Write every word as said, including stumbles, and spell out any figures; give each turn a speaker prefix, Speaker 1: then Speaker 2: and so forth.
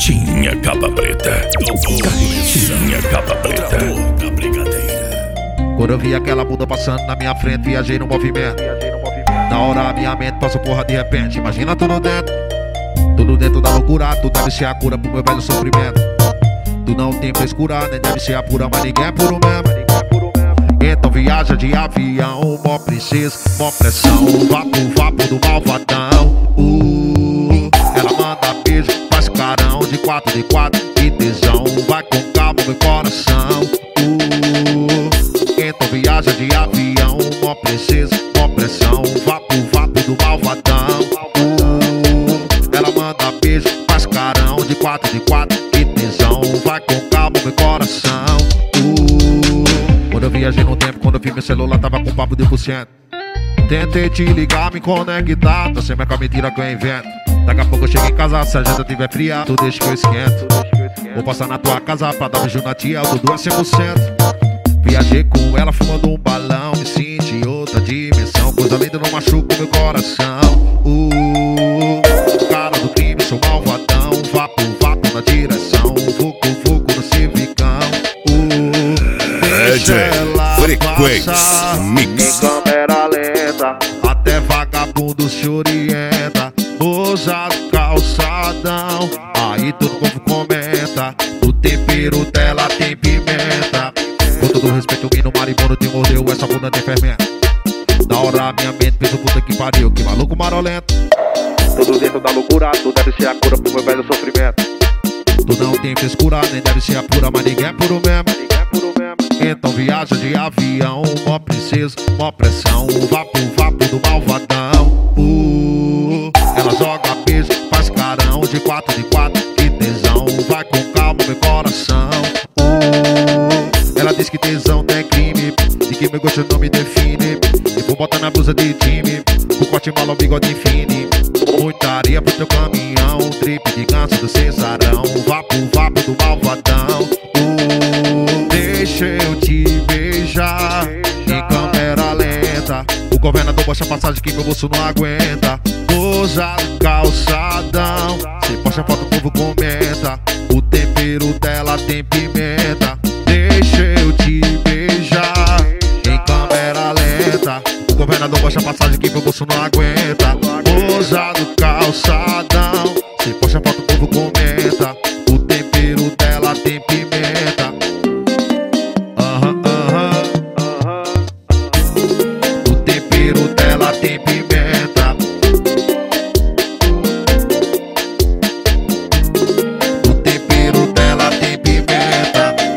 Speaker 1: Caixinha Capa Preta. Caixinha Capa Preta.
Speaker 2: Quando eu vi aquela bunda passando na minha frente, viajei no movimento. Na hora a minha mente passou porra de repente. Imagina tudo dentro, tudo dentro da loucura. Tu deve ser a cura pro meu velho sofrimento. Tu não tem frescura, nem deve ser a pura, mas ninguém é puro mesmo. Então viaja de avião, mó princesa, mó pressão. Vapo, vapo do malvadão. uh, Ela manda beijo, faz carão. De quatro, de quatro, que tesão. Vai com calma meu coração. uh, Então viaja de avião, mó princesa, mó pressão. Vapo, vapo do malvadão. uh, Ela manda beijo, faz carão. De quatro, de quatro, que tesão. Vai com calma meu coração. uh, Quando eu viajei no tempo, quando eu vi meu celular tava com papo de por cento. Tentei te ligar, me conectar, tô sempre com a mentira que eu invento. Daqui a pouco eu chego em casa, se a janta tiver fria, tu deixa que eu esquento. Vou passar na tua casa pra dar um beijo na tia, o Dudu é cem por cento. Viajei com ela fumando um balão, me senti em outra dimensão. Coisa linda não machuca o meu coração. uh, Cara do crime, sou malvadão. Vapo, vapo na direção. Vucu, vucu no civicão. uh, Deixa ela
Speaker 1: Frequência
Speaker 2: Mix. Em câmera lenta, até vagabundo se orienta. Moça do calçadão, aí todo povo comenta. O tempero dela tem pimenta. Com todo respeito, o mino maribondo te mordeu, essa bunda tem fermento. Na hora a minha mente fez o puta que pariu, que maluco marolento. Tudo dentro da loucura, tu deve ser a cura pro meu velho sofrimento. Tu não tem frescura, nem deve ser a pura, mas ninguém é puro mesmo. Então viaja de avião, mó princesa, mó pressão. Vapo, vapo do malvadão. uh, Ela joga beijo, faz carão. De quatro, de quatro, que tesão. Vai com calma meu coração. uh, Ela diz que tesão não é crime, e que meu gosto não me define. E vou botar na blusa de time, com corte malo, bigode fine. Muita areia pro teu caminhão, trip de ganso do cesarão. Vapo, vapo do malvadão. uh, Deixa eu te beijar em câmera lenta. O governador baixa a passagem que meu bolso não aguenta. Moça do calçadão, se posta foto o povo comenta. O tempero dela tem pimenta. Deixa eu te beijar em câmera lenta. O governador baixa a passagem que meu bolso não aguenta.